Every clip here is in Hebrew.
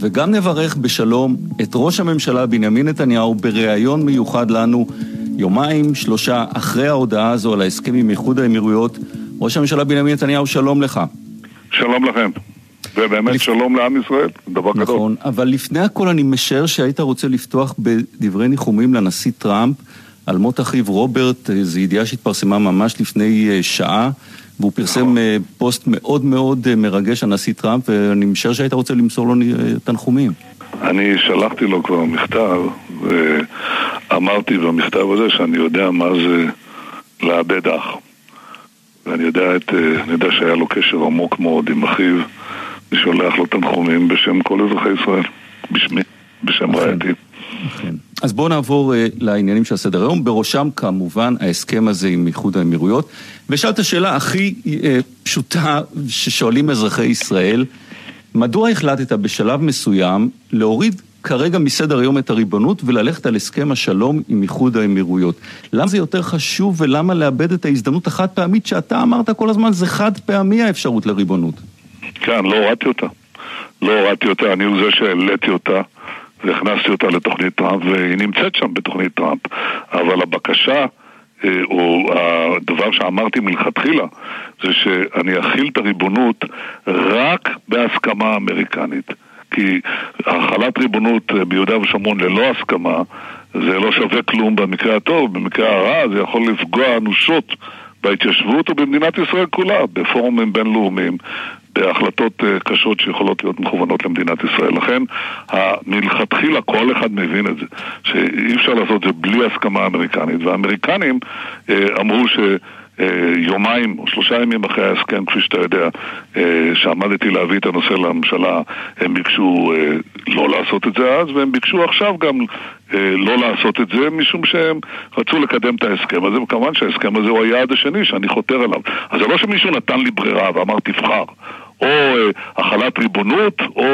וגם נברך בשלום את ראש הממשלה בנימין נתניהו בריאיון מיוחד לנו, יומיים שלושה אחרי ההודעה הזו על ההסכם עם איחוד האמירויות. ראש הממשלה בנימין נתניהו, שלום לך. שלום לכם. ובאמת שלום לעם ישראל, דבר גדול. נכון, אבל לפני הכל אני משער שהיית רוצה לפתוח בדברי ניחומים לנשיא טראמפ על מות אחיו רוברט. זו ידיעה שהתפרסמה ממש לפני שעה, והוא פרסם פוסט מאוד מאוד מרגש הנשיא טראמפ, ואני משער שהיית רוצה למסור לו תנחומים. אני שלחתי לו כבר מכתב, ואמרתי במכתב הזה שאני יודע מה זה לאבד אח. ואני יודע שהיה לו קשר עמוק מאוד עם אחיו, ושולח לו תנחומים בשם כל אזרחי ישראל, בשמי, בשם רעייתי. אז בואו נעבור לעניינים של הסדר היום, בראשם כמובן ההסכם הזה עם איחוד האמירויות, ושאלת השאלה הכי פשוטה ששואלים אזרחי ישראל, מדוע החלטת בשלב מסוים להוריד כרגע מסדר היום את הריבונות וללכת על הסכם השלום עם איחוד האמירויות? למה זה יותר חשוב ולמה לאבד את ההזדמנות החד פעמית שאתה אמרת כל הזמן זה חד פעמי האפשרות לריבונות? כן, לא הורדתי אותה, אני הוא זה שהעליתי אותה והכנסתי אותה לתוכנית טראמפ, והיא נמצאת שם בתוכנית טראמפ, אבל הבקשה או הדבר שאמרתי מלכתחילה זה שאני אכיל את הריבונות רק בהסכמה אמריקנית, כי החלת ריבונות ביהודה ושומרון ללא הסכמה זה לא שווה כלום במקרה הטוב, במקרה הרע זה יכול לפגוע אנושות בהתיישבות ובמדינת ישראל כולה, בפורומים בינלאומיים, בהחלטות קשות שיכולות להיות מכוונות למדינת ישראל. לכן, מלכתחילה כל אחד מבין את זה, שאי אפשר לעשות זה בלי הסכמה אמריקנית, והאמריקנים אמרו יומיים או 3 ימים אחרי ההסכם, כפי שאתה יודע, שעמדתי להביא את הנושא לממשלה, הם ביקשו לא לעשות את זה אז, והם ביקשו עכשיו גם לא לעשות את זה, משום שהם רצו לקדם את ההסכם הזה, וכמובן שההסכם הזה הוא היעד השני שאני חותר עליו. אז זה לא שמישהו נתן לי ברירה ואמר תבחר, או החלת ריבונות, או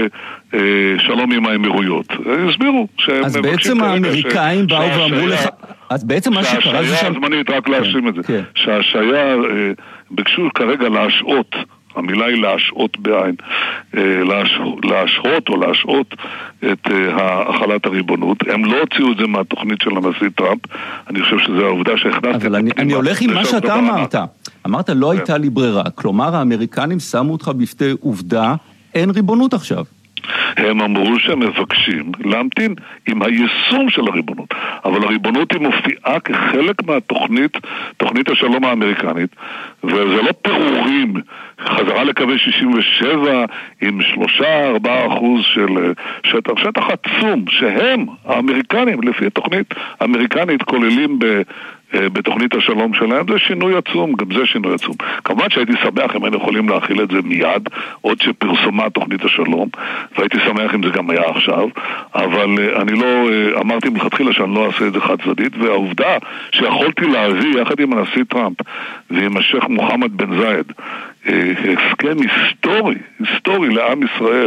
שלום עם האמירויות. הסבירו שהם אז בעצם האמריקאים באו ואמרו לך, אז בעצם מה שקרה זה שהשעיה הזמנית, רק להשלים את זה, שהשעיה ביקשו כרגע להשעות, המילה היא להשעות בעין, להשעות או להשעות את החלת הריבונות. הם לא הוציאו את זה מהתוכנית של הנשיא טראמפ, אני חושב שזו העובדה שהכנסתי. אבל אני הולך עם מה שאתה אמרת לא הייתה לי ברירה, כלומר האמריקנים שמו אותך בפני עובדה, אין ריבונות עכשיו. הם אמרו שהם מבקשים להמתין עם היישום של הריבונות, אבל הריבונות היא מופיעה כחלק מהתוכנית, תוכנית השלום האמריקנית, וזה לא פירורים, חזרה לקווי 67 עם 3-4% של שטח עצום, שהם האמריקנים לפי התוכנית האמריקנית כוללים בתוכנית השלום שלהם. זה שינוי עצום, גם זה שינוי עצום. כמובן שהייתי שמח אם היינו יכולים להכיל את זה מיד, עוד שפרסומה תוכנית השלום, והייתי שמח אם זה גם היה עכשיו, אבל אני לא אמרתי מלכתחילה שאני לא אעשה את זה חד צדדית, והעובדה שיכולתי להביא יחד עם הנשיא טראמפ ועם השייח מוחמד בן זייד הסכם היסטורי לעם ישראל,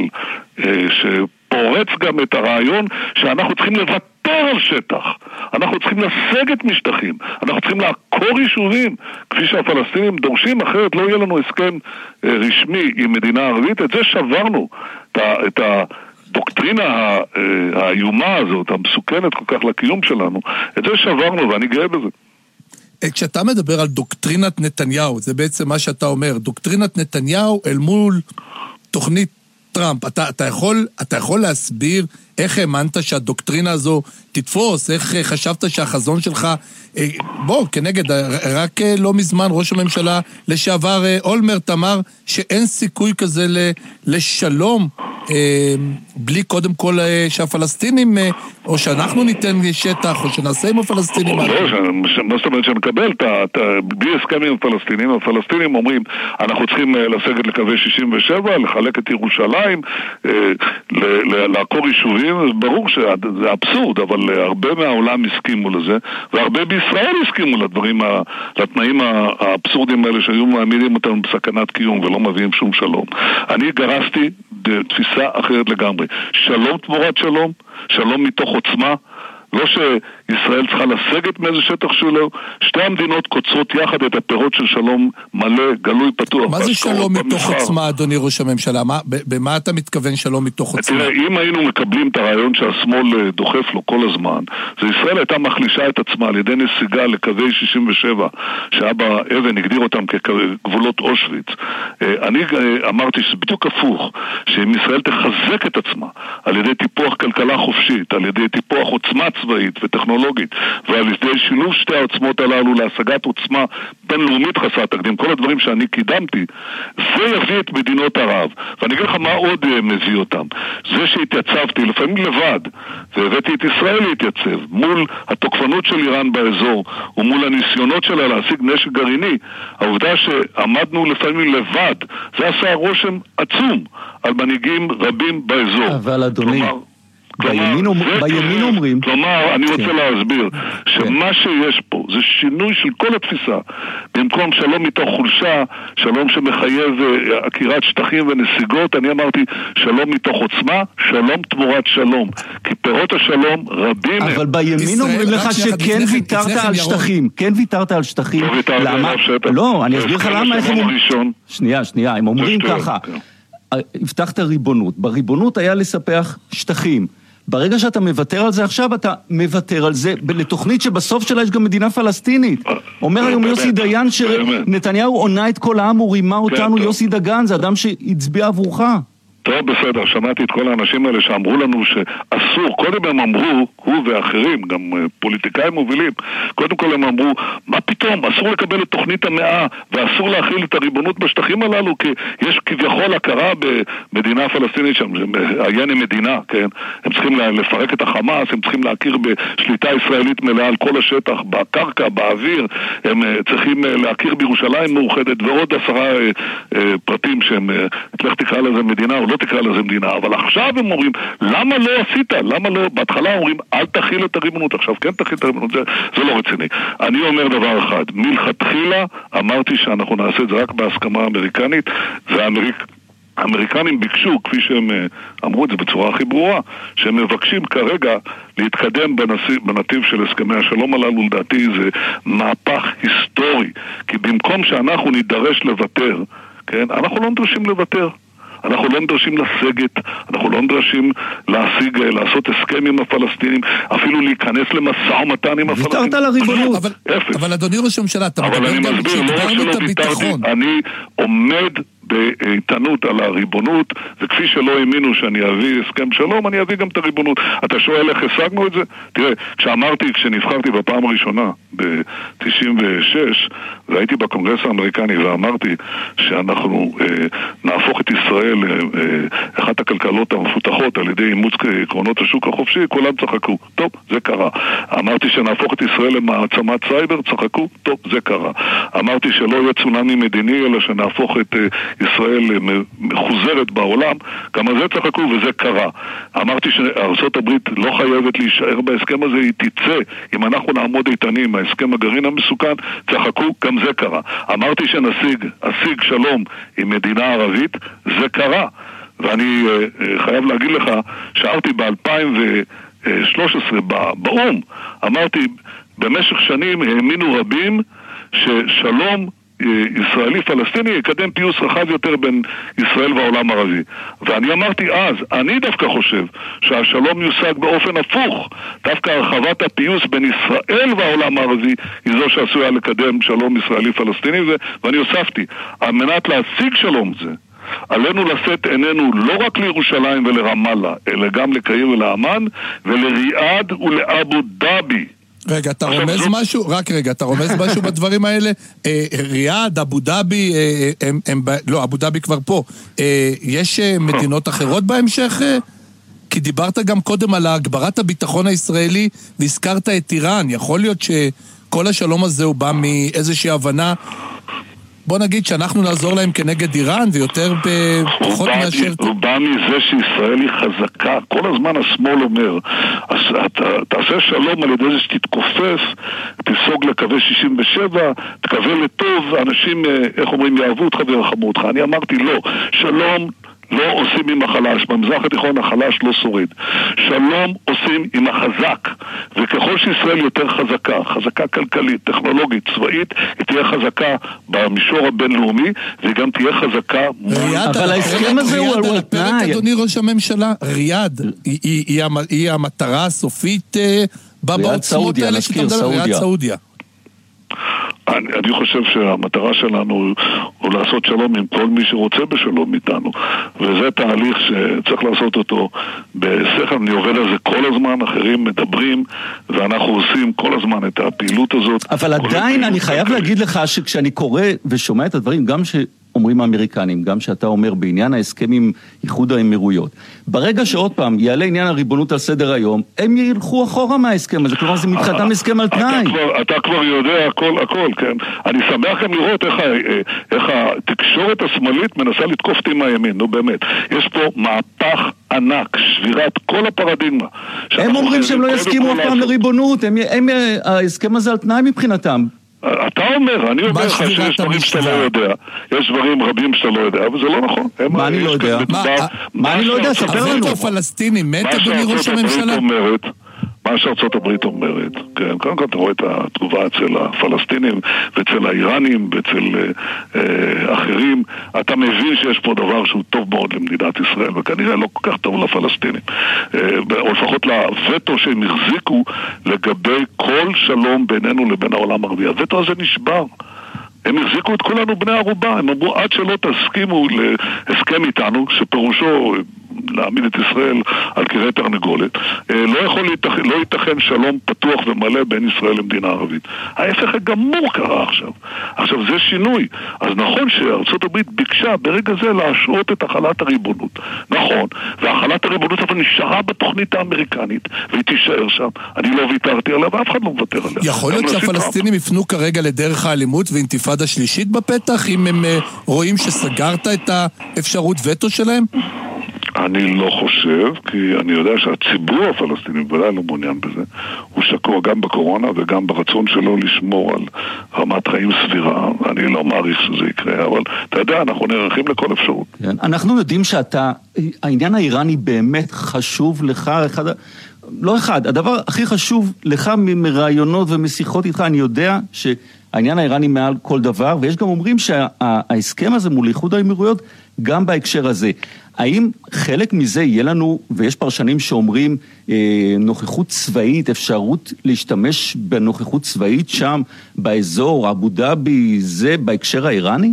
שפורץ גם את הרעיון שאנחנו צריכים לוותר על שטח, אנחנו צריכים לסגת משטחים, אנחנו צריכים לעקור יישובים כפי שהפלסטינים דורשים, אחרת לא יהיה לנו הסכם רשמי עם מדינה ערבית. את זה שברנו, את הדוקטרינה האיומה הזאת, המסוכנת כל כך לקיום שלנו, את זה שברנו ואני גאה בזה. כשאתה מדבר על דוקטרינת נתניהו, זה בעצם מה שאתה אומר, דוקטרינת נתניהו אל מול תוכנית טראמפ. אתה יכול להסביר איך האמנת שהדוקטרינה הזו תתפוס, איך חשבת שהחזון שלך, כנגד, רק לא מזמן ראש הממשלה לשעבר אולמרט אמר שאין סיכוי כזה לשלום בלי קודם כל שהפלסטינים, או שאנחנו ניתן שטח, או שנעשה עם הפלסטינים. מה זאת אומרת שנקבל בלי הסכם עם הפלסטינים? הפלסטינים אומרים אנחנו צריכים לסגת לקווי 67, לחלק את ירושלים, לעקור יישובים. ברור שזה אבסורד, אבל הרבה מהעולם הסכימו לזה, והרבה בישראל הסכימו לתנאים האבסורדים האלה שהיו מעמידים אותם בסכנת קיום ולא מביאים שום שלום. אני גרסתי תפיסה אחרת לגמרי. שלום תמורת שלום, שלום מתוך עוצמה, לא שישראל צריכה לסגת מאיזה שטח שלו, שתי המדינות קוצרות יחד את הפירות של שלום מלא, גלוי, פתוח. מה זה שלום מתוך עוצמה, אדוני ראש הממשלה? במה אתה מתכוון שלום מתוך עוצמה? תראה, אם היינו מקבלים את הרעיון שהשמאל דוחף לו כל הזמן, זה ישראל הייתה מחלישה את עצמה על ידי נסיגה לקווי 67, שאבא אבן הגדיר אותם כגבולות אושוויץ. אני אמרתי שזה בדיוק הפוך, שאם ישראל תחזק את עצמה על ידי טיפוח כלכלה חופשית, על ידי טיפוח עוצמה צבאית וטכנולוגית, ועל ידי שילוב שתי העוצמות הללו להשגת עוצמה בינלאומית חסרת תקדים, כל הדברים שאני קידמתי, זה יביא את מדינות ערב. ואני אגיד לך מה עוד מביא אותם. זה שהתייצבתי לפעמים לבד, והבאתי את ישראל להתייצב מול התוקפנות של איראן באזור ומול הניסיונות שלה להשיג נשק גרעיני, העובדה שעמדנו לפעמים לבד, זה עשה רושם עצום על מנהיגים רבים באזור. אבל אדוני, בימין אומרים... כלומר, אני רוצה להסביר שמה שיש פה זה שינוי של כל התפיסה. במקום שלום מתוך חולשה, שלום שמחייב עקירת שטחים ונסיגות, אני אמרתי שלום מתוך עוצמה, שלום תמורת שלום. כי פירות השלום רבים... אבל בימין אומרים לך שכן ויתרת על שטחים. כן ויתרת על שטחים. למה? לא, אני אסביר לך למה. שנייה, הם אומרים ככה. הבטחת ריבונות. בריבונות היה לספח שטחים. ברגע שאתה מוותר על זה עכשיו, אתה מוותר על זה לתוכנית שבסוף שלה יש גם מדינה פלסטינית. אומר היום יוסי דיין שנתניהו עונה את כל העם, הוא רימה אותנו. יוסי דגן זה אדם שהצביע עבורך. טוב, בסדר, שמעתי את כל האנשים האלה שאמרו לנו שאסור, קודם הם אמרו, הוא ואחרים, גם פוליטיקאים מובילים, קודם כל הם אמרו, מה פתאום, אסור לקבל את תוכנית המאה, ואסור להכיל את הריבונות בשטחים הללו, כי יש כביכול הכרה במדינה פלסטינית שם, עיין עם מדינה, כן? הם צריכים לפרק את החמאס, הם צריכים להכיר בשליטה ישראלית מלאה על כל השטח, בקרקע, באוויר, הם צריכים להכיר בירושלים מאוחדת, ועוד 10 פרטים שהם, תלך תקרא לזה מדינה, או לא תקרא לזה מדינה, אבל עכשיו הם אומרים, למה לא עשית? למה לא? בהתחלה אומרים, אל תכיל את הריבונות, עכשיו כן תכיל את הריבונות, זה לא רציני. אני אומר דבר אחד, מלכתחילה אמרתי שאנחנו נעשה את זה רק בהסכמה אמריקנית, האמריקנים ביקשו, כפי שהם אמרו את זה בצורה הכי ברורה, שהם מבקשים כרגע להתקדם בנתיב של הסכמי השלום הללו, לדעתי זה מהפך היסטורי, כי במקום שאנחנו נידרש לוותר, כן, אנחנו לא נדרשים לוותר. אנחנו לא נדרשים לסגת, אנחנו לא נדרשים לעשות הסכם עם הפלסטינים, אפילו להיכנס למשא ומתן עם הפלסטינים. ויתרת על הריבונות. אבל אדוני ראש הממשלה, אתה מדבר גם כשדיברנו את הביטחון. אני עומד באיתנות על הריבונות, וכפי שלא האמינו שאני אביא הסכם שלום, אני אביא גם את הריבונות. אתה שואל איך השגנו את זה? תראה, כשנבחרתי בפעם הראשונה ב-96, והייתי בקונגרס האמריקני ואמרתי שאנחנו נהפוך את ישראל אחת הכלכלות המפותחות על ידי אימוץ עקרונות השוק החופשי, כולם צחקו. טוב, זה קרה. אמרתי שנהפוך את ישראל למעצמת סייבר, צחקו. טוב, זה קרה. אמרתי שלא יהיה צונאמי מדיני, אלא שנהפוך את ישראל מחוזרת בעולם, גם על זה צחקו וזה קרה. אמרתי שארצות הברית לא חייבת להישאר בהסכם הזה, היא תצא אם אנחנו נעמוד איתנים, ההסכם הגרעין המסוכן, צחקו, גם זה קרה. אמרתי שנשיג שלום עם מדינה ערבית, זה קרה. ואני חייב להגיד לך, שארתי ב-2013 באום, אמרתי, במשך שנים האמינו רבים ששלום ישראלי-פלסטיני יקדם פיוס רחב יותר בין ישראל והעולם הערבי. ואני אמרתי אז, אני דווקא חושב שהשלום יושג באופן הפוך. דווקא הרחבת הפיוס בין ישראל והעולם הערבי היא זו שעשויה לקדם שלום ישראלי-פלסטיני, ואני הוספתי, על מנת להשיג שלום זה, עלינו לשאת עינינו לא רק לירושלים ולרמאללה, אלא גם לקהיר ולאמן, ולריאד ולאבו דאבי. רגע, אתה רומז משהו? רק רגע, אתה רומז משהו בדברים האלה? ריאד, אבו דאבי, לא, אבו דאבי כבר פה. יש מדינות אחרות בהמשך? כי דיברת גם קודם על הגברת הביטחון הישראלי, והזכרת את איראן. יכול להיות שכל השלום הזה הוא בא מאיזושהי הבנה, בוא נגיד שאנחנו נעזור להם כנגד איראן, ויותר פחות מאשר... הוא בא מזה שישראל היא חזקה. כל הזמן השמאל אומר, תעשה שלום על ידי זה שתתכופף, תיסוג לקווי 67, תקווה לטוב, אנשים, איך אומרים, יאהבו אותך וירחמו אותך. אני אמרתי לא, שלום לא עושים עם החלש. במזרח התיכון החלש לא שורד. שלום עושים עם החזק. וככל שישראל יותר חזקה, חזקה כלכלית, טכנולוגית, צבאית, היא תהיה חזקה במישור הבינלאומי, והיא גם תהיה חזקה אבל ההסכם הזה הוא על תנאי. אדוני ראש הממשלה, ריאד היא המטרה הסופית בעוצמות האלה שאתה מדבר, ריאד סעודיה. אני חושב שהמטרה שלנו הוא לעשות שלום עם כל מי שרוצה בשלום איתנו, וזה תהליך שצריך לעשות אותו בשכל. אני עובד על זה כל הזמן, אחרים מדברים ואנחנו עושים כל הזמן את הפעילות הזאת. אבל עדיין אני חייב להגיד לך שכשאני קורא ושומע את הדברים, גם שאומרים האמריקנים, גם שאתה אומר בעניין ההסכם עם איחוד האמירויות, ברגע שעוד פעם יעלה עניין הריבונות על סדר היום, הם ילכו אחורה מההסכם הזה, כלומר זה מתחתם הסכם על תנאי. אתה כבר יודע הכל, כן. אני שמח גם לראות איך התקשורת השמאלית מנסה לתקוף אותי מהימין, נו באמת. יש פה מהפך ענק, שבירת כל הפרדיגמה. הם אומרים שהם לא יסכימו אף פעם לריבונות, ההסכם הזה על תנאי מבחינתם. אתה אומר, אני אומר לך שיש דברים שאתה לא יודע. יש דברים רבים שאתה לא יודע, אבל זה לא נכון. מה אני לא יודע? מה אני לא יודע? ספר לנו. הפלסטינים, מת אדוני ראש הממשלה? מה שארצות הברית אומרת, כן, קודם כל אתה רואה את התגובה אצל הפלסטינים ואצל האיראנים ואצל אחרים, אתה מבין שיש פה דבר שהוא טוב מאוד למדינת ישראל, וכנראה לא כל כך טוב לפלסטינים, או לפחות לווטו שהם החזיקו לגבי כל שלום בינינו לבין העולם הערבי. הווטו הזה נשבר. הם החזיקו את כולנו בני ערובה, הם אמרו עד שלא תסכימו להסכם איתנו, שפירושו להעמיד את ישראל על קרי תרנגולת, לא ייתכן שלום פתוח ומלא בין ישראל למדינה ערבית. ההפך הגמור קרה עכשיו. עכשיו זה שינוי. אז נכון שארצות הברית ביקשה ברגע זה להשעות את החלת הריבונות. נכון, והחלת הריבונות אבל נשארה בתוכנית האמריקנית, והיא תישאר שם. אני לא ויתרתי עליה ואף אחד לא מוותר עליה. יכול להיות שהפלסטינים יפנו כרגע לדרך האלימות ואינתיפאדה שלישית בפתח, אם הם רואים שסגרת את האפשרות וטו שלהם? אני לא חושב, כי אני יודע שהציבור הפלסטיני בוודאי לא מעוניין בזה. הוא שקוע גם בקורונה וגם ברצון שלו לשמור על רמת חיים סבירה. אני לא מעריך שזה יקרה, אבל אתה יודע, אנחנו נערכים לכל אפשרות. כן. אנחנו יודעים העניין האיראני באמת חשוב לך, הדבר הכי חשוב לך מרעיונות ומשיחות איתך, אני יודע שהעניין האיראני מעל כל דבר, ויש גם אומרים שההסכם הזה מול איחוד האמירויות גם בהקשר הזה. האם חלק מזה יהיה לנו, ויש פרשנים שאומרים נוכחות צבאית, אפשרות להשתמש בנוכחות צבאית שם, באזור, אבו דאבי, זה בהקשר האיראני?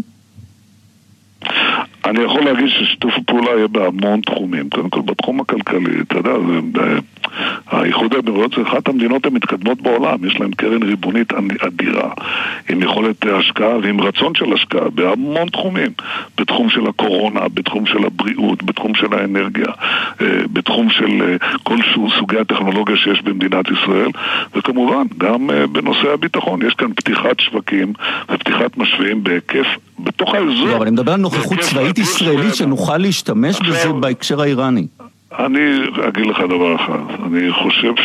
אני יכול להגיד ששיתוף הפעולה יהיה בהמון תחומים. קודם כל בתחום הכלכלי, אתה יודע, האיחוד האמירויות זה אחת המדינות המתקדמות בעולם, יש להם קרן ריבונית אדירה, עם יכולת השקעה ועם רצון של השקעה בהמון תחומים, בתחום של הקורונה, בתחום של הבריאות, בתחום של האנרגיה, בתחום של כל סוגי הטכנולוגיה שיש במדינת ישראל, וכמובן גם בנושא הביטחון, יש כאן פתיחת שווקים ופתיחת משווים בהיקף בתוך האזור. לא, אבל אני מדבר על נוכחות צבאית ישראלית שנוכל להשתמש בזה בהקשר האיראני. אני אגיד לך דבר אחד, אני חושב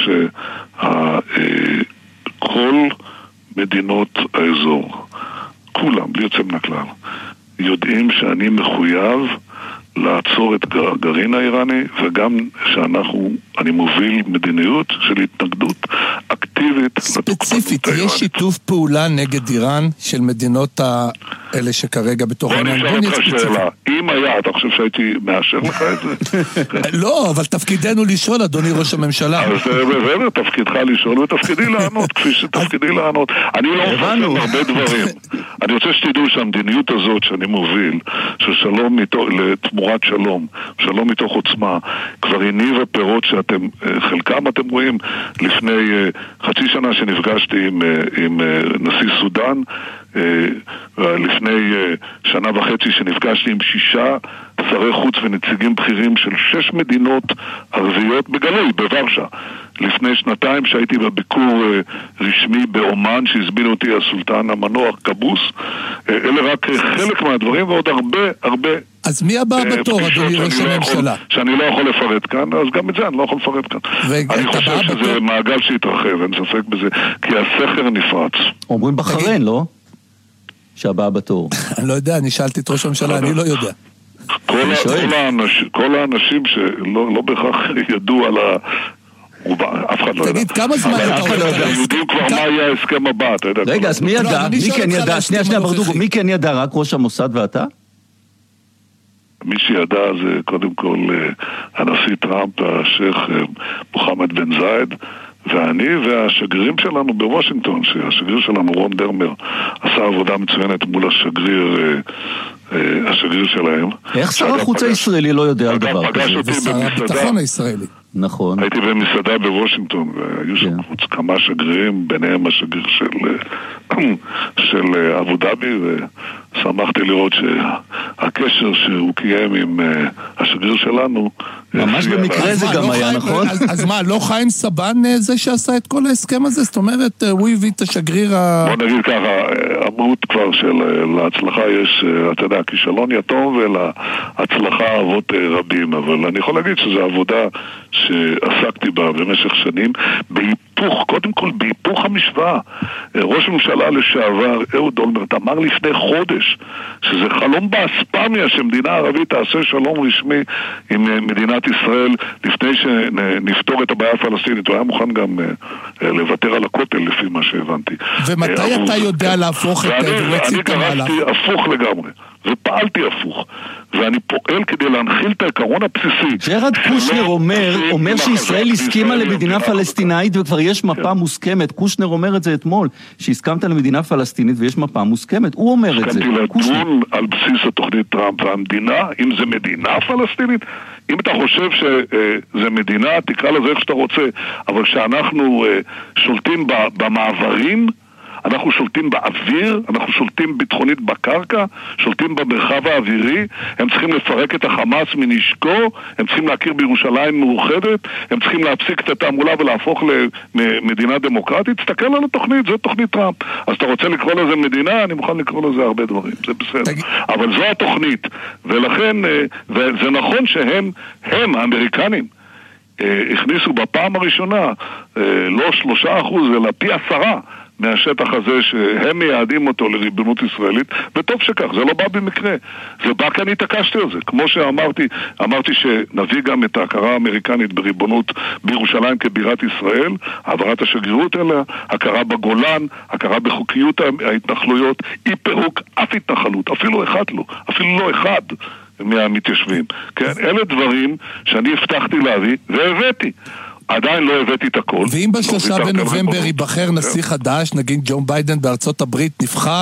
שכל מדינות האזור, כולם, בלי יוצא מן הכלל, יודעים שאני מחויב לעצור את הגרעין האיראני, וגם אני מוביל מדיניות של התנגדות אקטיבית. ספציפית, יש שיתוף פעולה נגד איראן של מדינות האלה שכרגע בתוך העניין? בוא נשאל אותך שאלה, אם היה, אתה חושב שהייתי מאשר לך את זה? לא, אבל תפקידנו לשאול, אדוני ראש הממשלה. אז זה תפקידך לשאול ותפקידי לענות, כפי שתפקידי לענות. אני לא חושב הרבה דברים. אני רוצה שתדעו שהמדיניות הזאת שאני מוביל, של שלום לתמורת שלום, שלום מתוך עוצמה, כבר הניבה פירות שאתם, חלקם אתם רואים לפני חצי שנה שנפגשתי עם נשיא סודן, לפני שנה וחצי שנפגשתי עם 6 שרי חוץ ונציגים בכירים של 6 מדינות ערביות בגלוי, בוורשה. לפני 2 שהייתי בביקור רשמי באומן שהזמינו אותי הסולטן המנוח קבוס. אלה רק חלק מהדברים ועוד הרבה אז מי הבא בתור, אדוני ראש הממשלה? שאני לא יכול לפרט כאן, אז גם את זה אני לא יכול לפרט כאן. אני חושב שזה מעגל שהתרחב, אין ספק בזה, כי הסכר נפרץ. אומרים בחריין, לא? שהבא בתור. אני לא יודע, אני שאלתי את ראש הממשלה, אני לא יודע. כל האנשים שלא בהכרח ידעו על ה... אף אחד לא יודע. תגיד, כמה זמן אתה יודע? יודעים כבר מה יהיה ההסכם הבא, אתה יודע. רגע, אז מי ידע? מי כן ידע? שנייה, ברדוגו, מי כן ידע? רק ראש המוסד ואתה? מי שידע זה קודם כל הנשיא טראמפ, השייך מוחמד בן זייד, ואני והשגרירים שלנו בוושינגטון, שהשגריר שלנו רון דרמר עשה עבודה מצוינת מול השגריר שלהם. איך שר החוץ הישראלי לא יודע על דבר כזה? ושר הביטחון הישראלי. נכון. הייתי במסעדה בוושינגטון, והיו שם כמה שגרירים, ביניהם השגריר של אבו דאבי, ושמחתי לראות שהקשר שהוא קיים עם השגריר שלנו... ממש במקרה זה גם היה, נכון? אז מה, לא חיים סבן זה שעשה את כל ההסכם הזה? זאת אומרת, הוא הביא את השגריר בוא נגיד ככה, אמרות כבר שלהצלחה יש, אתה יודע, כישלון יתום ולהצלחה אבות רבים, אבל אני יכול להגיד שזו עבודה שעסקתי בה במשך שנים, בהיפוך, קודם כל בהיפוך המשוואה. ראש הממשלה לשעבר, אהוד אולמרט, אמר לפני חודש שזה חלום באספמיה שמדינה ערבית תעשה שלום רשמי עם מדינת ישראל לפני שנפתור את הבעיה הפלסטינית. הוא היה מוכן גם לוותר על הכותל לפי מה שהבנתי. ומתי אתה יודע להפוך את אני גרסתי הפוך לגמרי ופעלתי הפוך, ואני פועל כדי להנחיל את העיקרון הבסיסי. ג'רד קושנר אומר שישראל הסכימה למדינה פלסטינאית וכבר יש מפה מוסכמת. קושנר אומר את זה אתמול, שהסכמת למדינה פלסטינית ויש מפה מוסכמת. הוא אומר את זה. הסכמתי לדון על בסיס התוכנית טראמפ והמדינה, אם זה מדינה פלסטינית, אם אתה חושב שזה מדינה, תקרא לזה איך שאתה רוצה, אבל כשאנחנו שולטים במעברים, אנחנו שולטים באוויר, אנחנו שולטים ביטחונית בקרקע, שולטים במרחב האווירי, הם צריכים לפרק את החמאס מנשקו, הם צריכים להכיר בירושלים מאוחדת, הם צריכים להפסיק את התעמולה ולהפוך למדינה דמוקרטית. תסתכל על התוכנית, זו תוכנית טראמפ. אז אתה רוצה לקרוא לזה מדינה, אני מוכן לקרוא לזה הרבה דברים, זה בסדר. אבל זו התוכנית, ולכן, וזה נכון שהם, האמריקנים, הכניסו בפעם הראשונה, לא 3%, אלא פי 10, מהשטח הזה שהם מייעדים אותו לריבונות ישראלית, וטוב שכך, זה לא בא במקרה, זה בא כי אני התעקשתי על זה, כמו שאמרתי שנביא גם את ההכרה האמריקנית בריבונות בירושלים כבירת ישראל, העברת השגרירות אליה, הכרה בגולן, הכרה בחוקיות ההתנחלויות, אי פירוק אף התנחלות, אפילו לא אחד מהמתיישבים, כן? אלה דברים שאני הבטחתי להביא והבאתי. עדיין לא הבאתי את הכל. ואם ב3 בנובמבר ייבחר נשיא חדש, נגיד ג'ו ביידן בארצות הברית נבחר,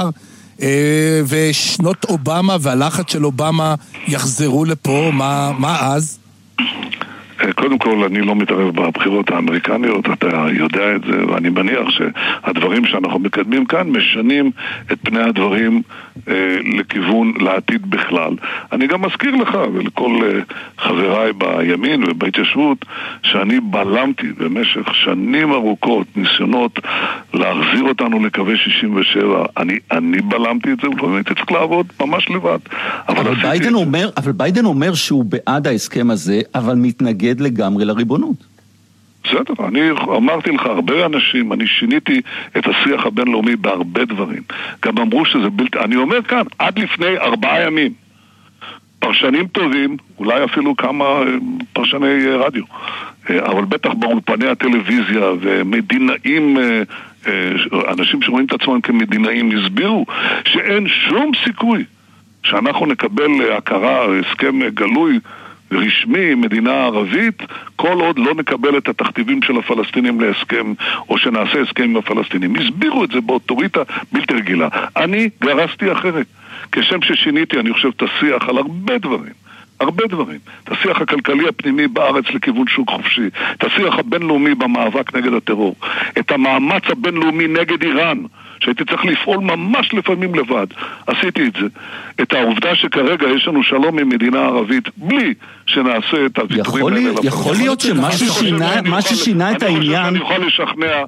ושנות אובמה והלחץ של אובמה יחזרו לפה, מה אז? קודם כל, אני לא מתערב בבחירות האמריקניות, אתה יודע את זה, ואני מניח שהדברים שאנחנו מקדמים כאן משנים את פני הדברים לכיוון לעתיד בכלל. אני גם מזכיר לך ולכל חבריי בימין ובהתיישבות שאני בלמתי במשך שנים ארוכות ניסיונות להחזיר אותנו לקווי 67. אני בלמתי את זה, ולפעמים הייתי צריך לעבוד ממש לבד. אבל ביידן אומר שהוא בעד ההסכם הזה, אבל מתנגד לגמרי לריבונות. בסדר, אני אמרתי לך, הרבה אנשים, אני שיניתי את השיח הבינלאומי בהרבה דברים. גם אמרו שזה בלתי, אני אומר כאן, עד לפני 4 ימים, פרשנים טובים, אולי אפילו כמה פרשני רדיו, אבל בטח באולפני הטלוויזיה ומדינאים, אנשים שרואים את עצמם כמדינאים, הסבירו שאין שום סיכוי שאנחנו נקבל הכרה, הסכם גלוי רשמי, מדינה ערבית, כל עוד לא נקבל את התכתיבים של הפלסטינים להסכם, או שנעשה הסכם עם הפלסטינים. הסבירו את זה באוטוריטה בלתי רגילה. אני גרסתי אחרת. כשם ששיניתי, אני חושב, את השיח על הרבה דברים. את השיח הכלכלי הפנימי בארץ לכיוון שוק חופשי, את השיח הבינלאומי במאבק נגד הטרור, את המאמץ הבינלאומי נגד איראן, שהייתי צריך לפעול ממש לפעמים לבד. עשיתי את זה. את העובדה שכרגע יש לנו שלום עם מדינה ערבית בלי שנעשה את הוויתורים האלה. יכול להיות שמה ששינה את העניין... אני יכול לשכנע...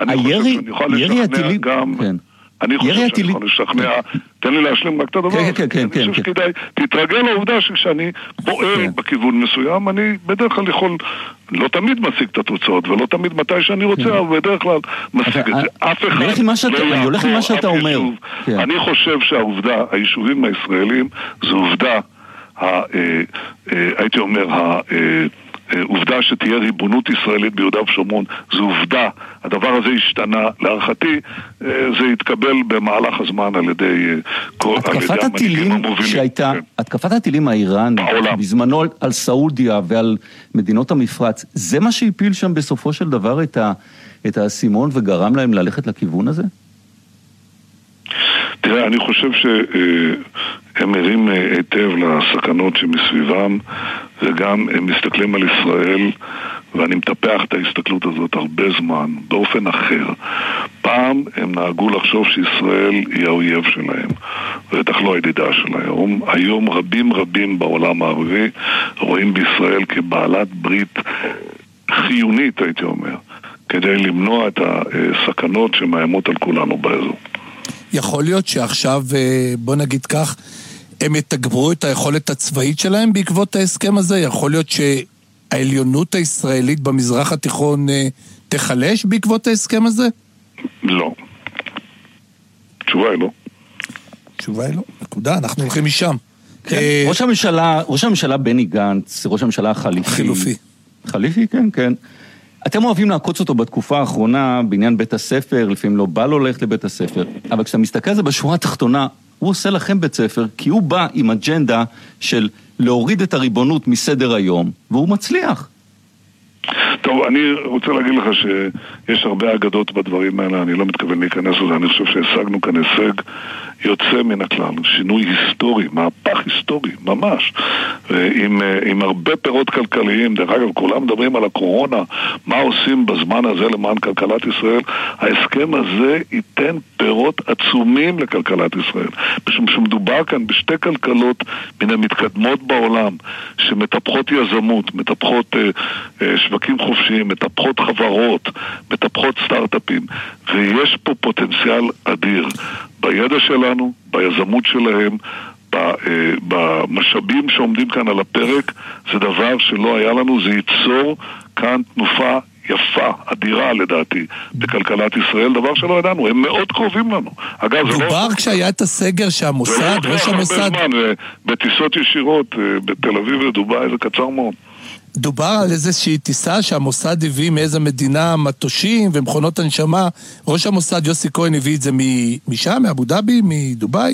ירי הטילים... אני חושב שאני יכול לשכנע, תן לי להשלים רק את הדבר. כן. אני חושב שכדאי, תתרגל לעובדה שכשאני פועל בכיוון מסוים, אני בדרך כלל יכול, לא תמיד משיג את התוצאות, ולא תמיד מתי שאני רוצה, אבל בדרך כלל משיג את זה. אף אחד אני הולך למה שאתה אומר. אני חושב שהעובדה, היישובים הישראלים, זו עובדה, הייתי אומר, עובדה שתהיה ריבונות ישראלית ביהודה ושומרון, זו עובדה, הדבר הזה השתנה, להערכתי זה יתקבל במהלך הזמן על ידי התקפת הטילים שהייתה, התקפת הטילים האיראנית בזמנו על סעודיה ועל מדינות המפרץ, זה מה שהפיל שם בסופו של דבר את האסימון וגרם להם ללכת לכיוון הזה? תראה, אני חושב שהם ערים היטב לסכנות שמסביבם, וגם הם מסתכלים על ישראל, ואני מטפח את ההסתכלות הזאת הרבה זמן, באופן אחר. פעם הם נהגו לחשוב שישראל היא האויב שלהם, ובטח לא הידידה שלהם. היום רבים בעולם הערבי רואים בישראל כבעלת ברית חיונית, הייתי אומר, כדי למנוע את הסכנות שמאיימות על כולנו באזור. יכול להיות שעכשיו, בוא נגיד כך, הם יתגברו את היכולת הצבאית שלהם בעקבות ההסכם הזה? יכול להיות שהעליונות הישראלית במזרח התיכון תחלש בעקבות ההסכם הזה? לא. תשובה היא לא. תשובה היא לא. נקודה, אנחנו הולכים משם. ראש הממשלה בני גנץ, ראש הממשלה החליפי. חליפי, כן. אתם אוהבים לעקוץ אותו בתקופה האחרונה בעניין בית הספר, לפעמים לא בא לו ללכת לבית הספר, אבל כשאתה מסתכל על זה בשורה התחתונה, הוא עושה לכם בית ספר, כי הוא בא עם אג'נדה של להוריד את הריבונות מסדר היום, והוא מצליח. טוב, אני רוצה להגיד לך שיש הרבה אגדות בדברים האלה, אני לא מתכוון להיכנס לזה, אני חושב שהשגנו כאן הישג יוצא מן הכלל, שינוי היסטורי, מהפך היסטורי, ממש, עם הרבה פירות כלכליים. דרך אגב, כולם מדברים על הקורונה, מה עושים בזמן הזה למען כלכלת ישראל. ההסכם הזה ייתן פירות עצומים לכלכלת ישראל, משום שמדובר כאן בשתי כלכלות מן המתקדמות בעולם, שמטפחות יזמות, מטפחות שווקים חופשיים, מטפחות חברות, מטפחות סטארט-אפים, ויש פה פוטנציאל אדיר בידע שלנו, ביזמות שלהם, במשאבים שעומדים כאן על הפרק. זה דבר שלא היה לנו, זה ייצור כאן תנופה יפה, אדירה לדעתי, בכלכלת ישראל, דבר שלא ידענו, הם מאוד קרובים לנו. אגב, דובר כשהיה את הסגר שהמוסד, ראש המוסד... בטיסות ישירות, בתל אביב ודובאי, זה קצר מאוד. דובר על איזושהי טיסה שהמוסד הביא מאיזה מדינה מטושים ומכונות הנשמה. ראש המוסד יוסי כהן הביא את זה משם, מאבו דאבי, מדובאי?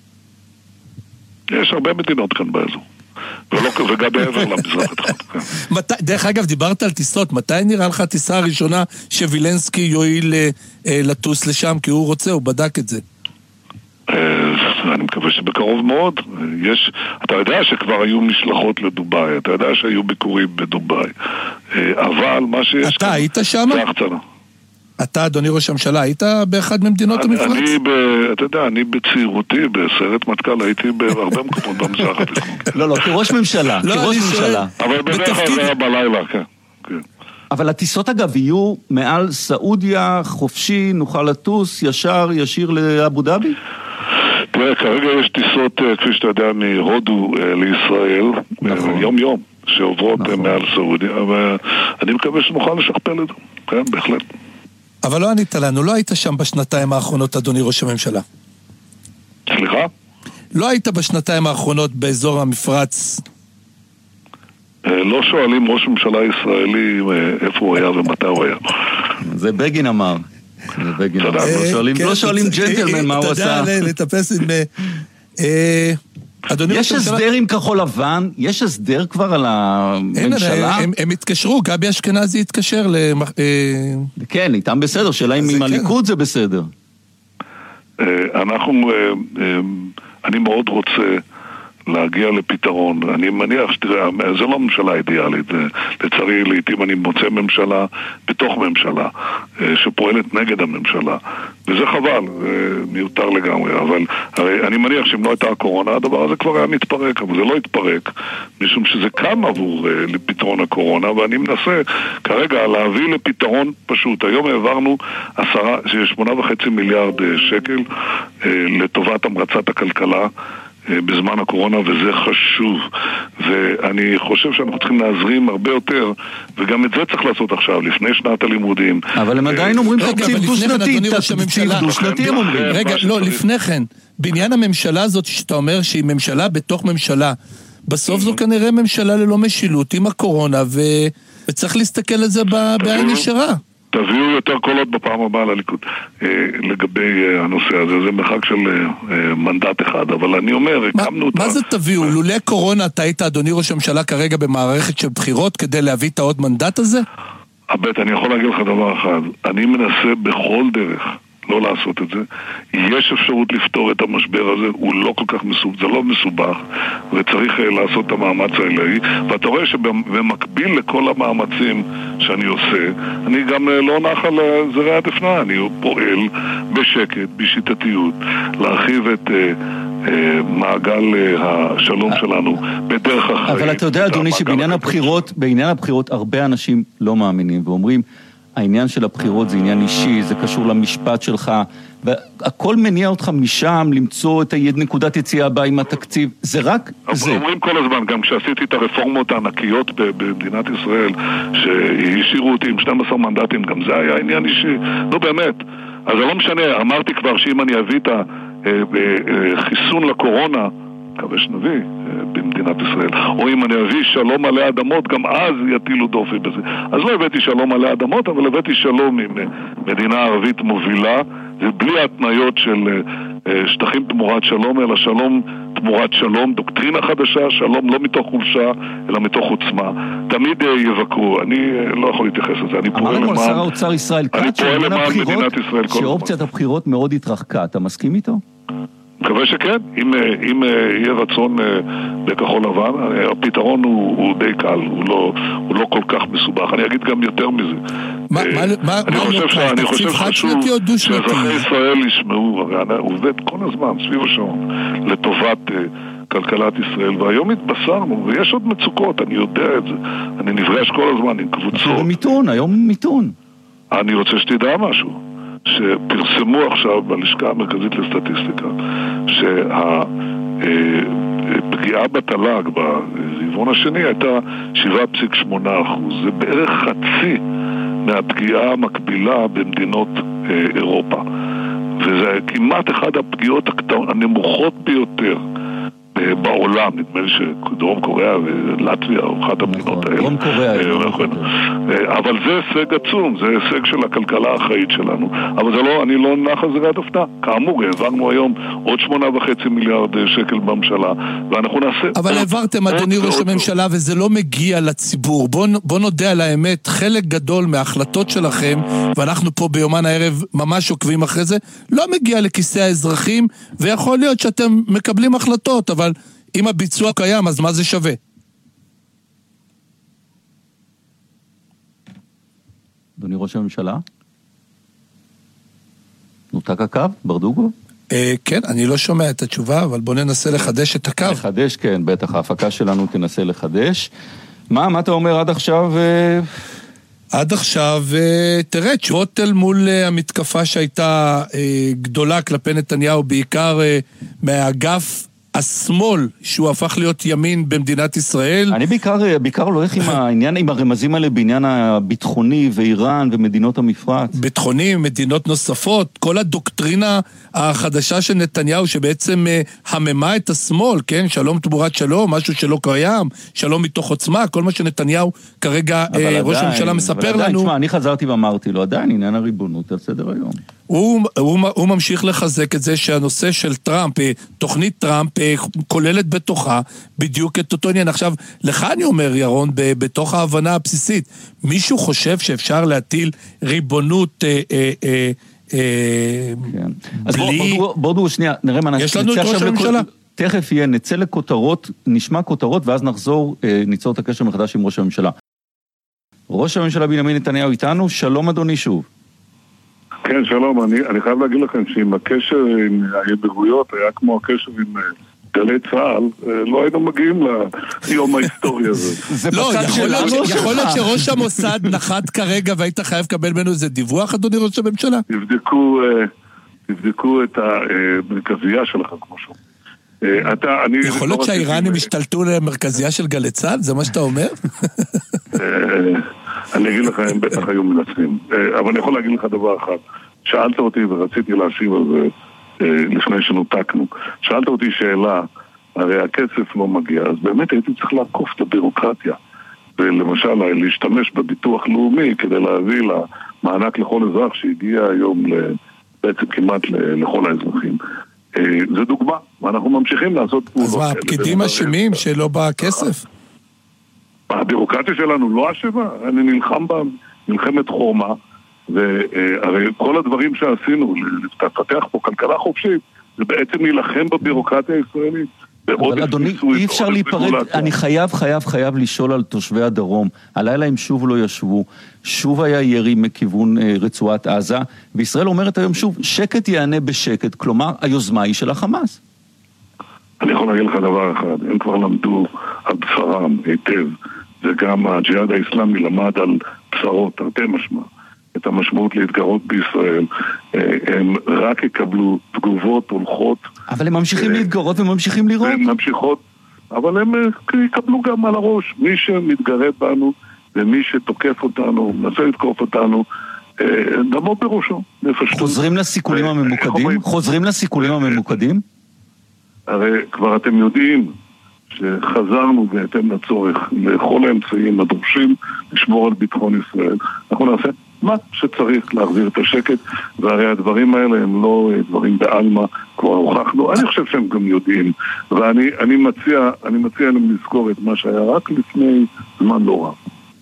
יש הרבה מדינות כאן באזור. וגם בעבר למזרח התיכון. דרך אגב, דיברת על טיסות. מתי נראה לך הטיסה הראשונה שווילנסקי יועיל לטוס לשם? כי הוא רוצה, הוא בדק את זה. אני מקווה שבקרוב מאוד. אתה יודע שכבר היו משלחות לדובאי, אתה יודע שהיו ביקורים בדובאי, אבל מה שיש... אתה היית שם? זה החצנה. אתה, אדוני ראש הממשלה, היית באחד ממדינות המפרץ? אתה יודע, אני בצעירותי, בסיירת מטכ"ל, הייתי בהרבה מקומות במזרח התיכון. לא, כראש ממשלה. אבל בדרך כלל זה היה בלילה, כן. אבל הטיסות אגב יהיו מעל סעודיה, חופשי, נוכל לטוס, ישיר לאבו דאבי? תראה, כרגע יש טיסות, כפי שאתה יודע, מהודו לישראל, יום, שעוברות מעל סעודיה, ואני מקווה שנוכל לשכפל את זה, כן, בהחלט. אבל לא ענית לנו, לא היית שם בשנתיים האחרונות, אדוני ראש הממשלה. סליחה? לא היית בשנתיים האחרונות באזור המפרץ? לא שואלים ראש ממשלה ישראלי איפה הוא היה ומתי הוא היה. זה בגין אמר. לא שואלים ג'נטלמן מה הוא עשה. אתה יודע, לטפס עם... יש הסדר עם כחול לבן? יש הסדר כבר על הממשלה? הם התקשרו, גבי אשכנזי התקשר כן, איתם בסדר, שאלה אם עם הליכוד זה בסדר. אני מאוד רוצה להגיע לפתרון. אני מניח שתראה, זה לא ממשלה אידיאלית. לצערי, לעתים אני מוצא ממשלה בתוך ממשלה שפועלת נגד הממשלה. וזה חבל, מיותר לגמרי. אבל אני מניח שאם לא הייתה הקורונה, הדבר הזה כבר היה מתפרק, אבל זה לא התפרק, משום שזה קם עבור לפתרון הקורונה, ואני מנסה כרגע להביא לפתרון פשוט. היום העברנו 8.5 מיליארד שקל לטובת המרצת הכלכלה בזמן הקורונה, וזה חשוב, ואני חושב שאנחנו צריכים להזרים הרבה יותר, וגם את זה צריך לעשות עכשיו, לפני שנת הלימודים. אבל הם עדיין אומרים תקציב דו-שנתי, תקציב דו-שנתי הם אומרים. רגע, לא, לפני כן, בעניין הממשלה הזאת שאתה אומר שהיא ממשלה בתוך ממשלה, בסוף זו כנראה ממשלה ללא משילות עם הקורונה, וצריך להסתכל על זה בעין ישרה. תביאו יותר קולות בפעם הבאה לליכוד לגבי הנושא הזה, זה מרחק של מנדט אחד, אבל אני אומר, הקמנו אותה. מה זה תביאו? לולא קורונה אתה היית, אדוני ראש הממשלה, כרגע במערכת של בחירות כדי להביא את העוד מנדט הזה? אני יכול להגיד לך דבר אחד, אני מנסה בכל דרך לא לעשות את זה. יש אפשרות לפתור את המשבר הזה, הוא לא כל כך מסובך, זה לא מסובך, וצריך לעשות את המאמץ העילאי, ואתה רואה שבמקביל לכל המאמצים שאני עושה, אני גם לא נח על זרי הדפנה, אני פועל בשקט, בשיטתיות, להרחיב את מעגל השלום שלנו בדרך אחרת. אבל אתה יודע, אדוני, שבעניין הבחירות הרבה אנשים לא מאמינים ואומרים, העניין של הבחירות זה עניין אישי, זה קשור למשפט שלך, והכל מניע אותך משם למצוא את נקודת יציאה הבאה עם התקציב, זה רק זה. אומרים כל הזמן, גם כשעשיתי את הרפורמות הענקיות במדינת ישראל, שהשאירו אותי עם 12 מנדטים, גם זה היה עניין אישי. לא באמת. אז זה לא משנה, אמרתי כבר שאם אני אביא את החיסון לקורונה, מקווה שנביא במדינת ישראל, או אם אני אביא שלום עלי אדמות, גם אז יטילו דופי בזה. אז לא הבאתי שלום עלי אדמות, אבל הבאתי שלום עם מדינה ערבית מובילה, זה בלי התניות של שטחים תמורת שלום, אלא שלום תמורת שלום, דוקטרינה חדשה, שלום לא מתוך חולשה, אלא מתוך עוצמה. תמיד יבקרו, אני לא יכול להתייחס לזה, אני פועל למען... שר האוצר ישראל כץ, שאופציית הבחירות מאוד התרחקה, אתה מסכים איתו? מקווה שכן, אם יהיה רצון בכחול לבן, הפתרון הוא די קל, הוא לא כל כך מסובך. אני אגיד גם יותר מזה. אני חושב שחשוב שאזרחי ישראל ישמעו, הרי הוא עובד כל הזמן סביב השעון לטובת כלכלת ישראל, והיום התבשרנו, ויש עוד מצוקות, אני יודע את זה. אני נפגש כל הזמן עם קבוצות. היום מיתון. אני רוצה שתדע משהו. שפרסמו עכשיו בלשכה המרכזית לסטטיסטיקה שהפגיעה בתל"ג ברבעון השני הייתה 7.8%. זה בערך חצי מהפגיעה המקבילה במדינות אירופה, וזה כמעט אחד הפגיעות הנמוכות ביותר בעולם. נדמה לי שדרום קוריאה ולטביה או אחת המדינות האלה. דרום קוריאה. אבל זה הישג עצום, זה הישג של הכלכלה החיים שלנו. אבל זה לא, אני לא נח על זרי הדפנה. כאמור, העברנו היום עוד 8.5 מיליארד שקל בממשלה, ואנחנו נעשה... אבל העברתם, אדוני ראש הממשלה, וזה לא מגיע לציבור. בוא נודה על האמת, חלק גדול מההחלטות שלכם, ואנחנו פה ביומן הערב ממש עוקבים אחרי זה, לא מגיע לכיסי האזרחים, ויכול להיות שאתם מקבלים החלטות, אבל אם הביצוע קיים, אז מה זה שווה? אדוני ראש הממשלה? נותק הקו? ברדוגו? כן, אני לא שומע את התשובה, אבל בוא ננסה לחדש את הקו. לחדש, כן, בטח, ההפקה שלנו תנסה לחדש. מה אתה אומר עד עכשיו? עד עכשיו, תראה, תשובות אל מול המתקפה שהייתה גדולה כלפי נתניהו, בעיקר מהאגף השמאל, שהוא הפך להיות ימין במדינת ישראל. אני בעיקר לא הולך עם העניין, עם הרמזים האלה בעניין הביטחוני ואיראן ומדינות המפרץ. ביטחוני, מדינות נוספות, כל הדוקטרינה החדשה של נתניהו שבעצם הממה את השמאל, כן? שלום תמורת שלום, משהו שלא קיים, שלום מתוך עוצמה, כל מה שנתניהו כרגע ראש הממשלה מספר לנו. תשמע, אני חזרתי ואמרתי לו, עדיין עניין הריבונות על סדר היום. הוא ממשיך לחזק את זה שהנושא של טראמפ, תוכנית טראמפ, כוללת בתוכה בדיוק את אותו עניין. עכשיו, לך אני אומר, ירון, בתוך ההבנה הבסיסית, מישהו חושב שאפשר להטיל ריבונות אז בואו שנייה, נראה מה יש לנו את ראש הממשלה. תכף יהיה, נצא לכותרות, נשמע כותרות, ואז ניצור את הקשר מחדש עם ראש הממשלה. ראש הממשלה בנימין נתניהו איתנו, שלום אדוני שוב. כן, שלום, אני חייב להגיד לכם שאם הקשר עם האמירויות היה כמו הקשר עם גלי צה"ל, לא היינו מגיעים ליום ההיסטורי הזה. לא, יכול להיות שראש המוסד נחת כרגע והיית חייב לקבל ממנו איזה דיווח, אדוני ראש הממשלה? תבדקו את המרכזייה שלכם, כמו שהוא. יכול להיות שהאיראנים השתלטו למרכזייה של גלי צה"ל? זה מה שאתה אומר? אני אגיד לך, הם בטח היו מנצחים. אבל אני יכול להגיד לך דבר אחד. שאלת אותי ורציתי להשיב על זה לפני שנותקנו. שאלת אותי שאלה הרי הכסף לא מגיע, אז באמת הייתי צריך לעקוף את הבירוקרטיה. ולמשל, להשתמש בביטוח לאומי כדי להביא למענק לכל אזרח שהגיע היום בעצם כמעט לכל האזרחים. זה דוגמה, ואנחנו ממשיכים לעשות פעולות. אז מה, הפקידים אשמים שלא בא כסף? הבירוקרטיה שלנו לא אשמה, אני נלחם במלחמת חורמה, והרי כל הדברים שעשינו, לפתח פה כלכלה חופשית, זה בעצם להילחם בבירוקרטיה הישראלית. אבל אדוני, אי אפשר להיפרד, אני חייב לשאול על תושבי הדרום. הלילה הם שוב לא ישבו, שוב היה ירי מכיוון רצועת עזה, וישראל אומרת היום שוב, שקט יענה בשקט, כלומר, היוזמה היא של החמאס. אני יכול להגיד לך דבר אחד, הם כבר למדו על בשרם היטב, וגם הג'יהאד האסלאמי למד על בשרות, תרתי משמע, את המשמעות להתגרות בישראל, הם רק יקבלו תגובות הולכות. אבל הם ממשיכים להתגרות וממשיכים לראות. הם ממשיכות, אבל הם יקבלו גם על הראש. מי שמתגרד בנו ומי שתוקף אותנו, מנסה לתקוף אותנו, דמו בראשו. חוזרים לסיכולים הממוקדים? חוזרים לסיכולים הממוקדים? הרי כבר אתם יודעים שחזרנו בהתאם לצורך לכל האמצעים הדרושים לשמור על ביטחון ישראל. אנחנו נעשה מה שצריך להחזיר את השקט, והרי הדברים האלה הם לא דברים בעלמא, כבר הוכחנו, אני חושב שהם גם יודעים, ואני מציע להם לזכור את מה שהיה רק לפני זמן לא רע.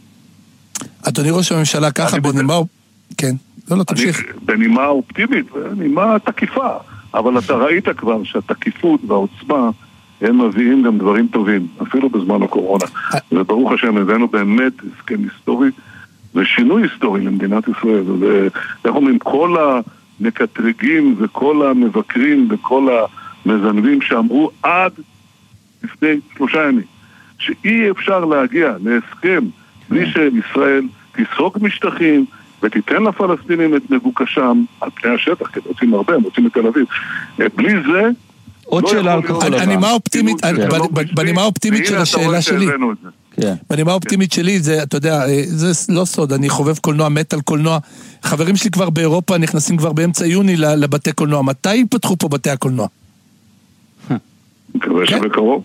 אדוני ראש הממשלה, ככה בנימה... כן, לא תמשיך. בנימה אופטימית, בנימה תקיפה, אבל אתה ראית כבר שהתקיפות והעוצמה הם מביאים גם דברים טובים, אפילו בזמן הקורונה. וברוך השם, הבאנו באמת הסכם היסטורי, ושינוי היסטורי למדינת ישראל. ואנחנו אומרים, כל המקטרגים וכל המבקרים וכל המזנבים שאמרו עד לפני 3 ימים, שאי אפשר להגיע להסכם בלי שישראל תסרוק משטחים ותיתן לפלסטינים את מבוקשם על פני השטח, כי רוצים הרבה, הם רוצים את תל אביב. בלי זה... עוד שאלה על כחול לבן. בנימה האופטימית של השאלה שלי. בנימה האופטימית שלי, זה, אתה יודע, זה לא סוד, אני חובב קולנוע, מת על קולנוע. חברים שלי כבר באירופה נכנסים כבר באמצע יוני לבתי קולנוע. מתי ייפתחו פה בתי הקולנוע? מקווה שבקרוב.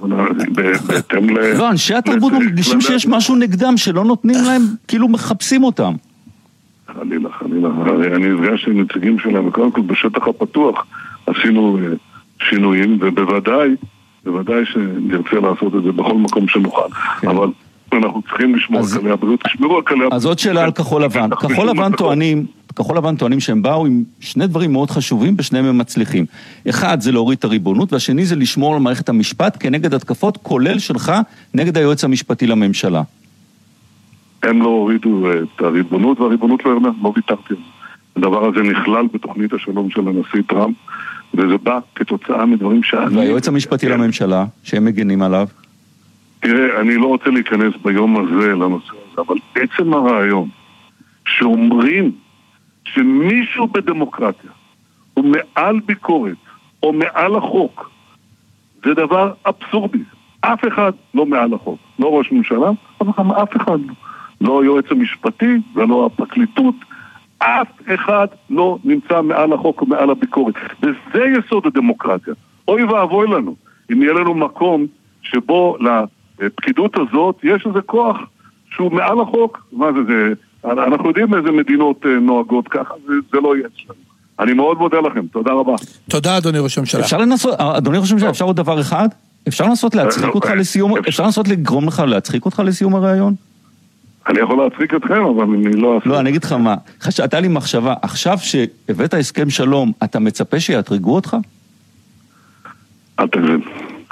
לא, אנשי התרבות מרגישים שיש משהו נגדם שלא נותנים להם, כאילו מחפשים אותם. חלילה. אני נפגש עם נציגים שלהם, וקודם כל בשטח הפתוח עשינו שינויים, ובוודאי שנרצה לעשות את זה בכל מקום שנוכל. אבל אנחנו צריכים לשמור על כלי הבריאות, תשמרו על כלי הבריאות. אז עוד שאלה על כחול לבן. כחול לבן טוענים שהם באו עם 2 דברים מאוד חשובים, בשניהם הם מצליחים. אחד זה להוריד את הריבונות, והשני זה לשמור על מערכת המשפט כנגד התקפות, כולל שלך, נגד היועץ המשפטי לממשלה. הם לא הורידו את הריבונות, והריבונות לא ויתרתי. הדבר הזה נכלל בתוכנית השלום של הנשיא טראמפ, וזה בא כתוצאה מדברים שאני... והיועץ המשפטי לממשלה, שהם מגנים עליו? תראה, אני לא רוצה להיכנס ביום הזה לנושא הזה, אבל עצם הרעיון שאומרים שמישהו בדמוקרטיה הוא מעל ביקורת או מעל החוק, זה דבר אבסורדי. אף אחד לא מעל החוק. לא ראש ממשלה, אבל אף אחד לא. לא היועץ המשפטי ולא הפרקליטות, אף אחד לא נמצא מעל החוק ומעל הביקורת. וזה יסוד הדמוקרטיה. אוי ואבוי לנו, אם יהיה לנו מקום שבו לפקידות הזאת יש איזה כוח שהוא מעל החוק. מה זה? אנחנו יודעים איזה מדינות נוהגות ככה, זה לא יהיה אצלנו. אני מאוד מודה לכם, תודה רבה. תודה אדוני ראש הממשלה. אפשר לנסות, אדוני ראש הממשלה, אפשר עוד דבר אחד? אפשר לנסות להצחיק אותך לסיום, אפשר לנסות לגרום לך להצחיק אותך לסיום הרעיון? אני יכול להצחיק אתכם, אבל אני לא... לא, אני אגיד לך מה, הייתה לי מחשבה, עכשיו שהבאת הסכם שלום, אתה מצפה שיאתרגו אותך? אל תגזים.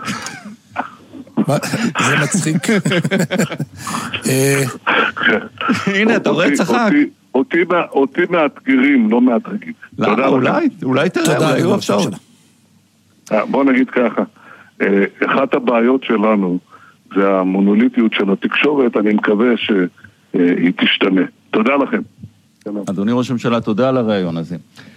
זה מצחיק. הנה, אתה רואה צחק. אותי מאתגרים, לא מאתרגים. למה? אולי תראה, אולי יהיו אפשרות. בוא נגיד ככה, אחת הבעיות שלנו זה המונוליטיות של התקשורת, אני מקווה שהיא תשתנה. תודה לכם. אדוני ראש הממשלה, תודה על הרעיון הזה.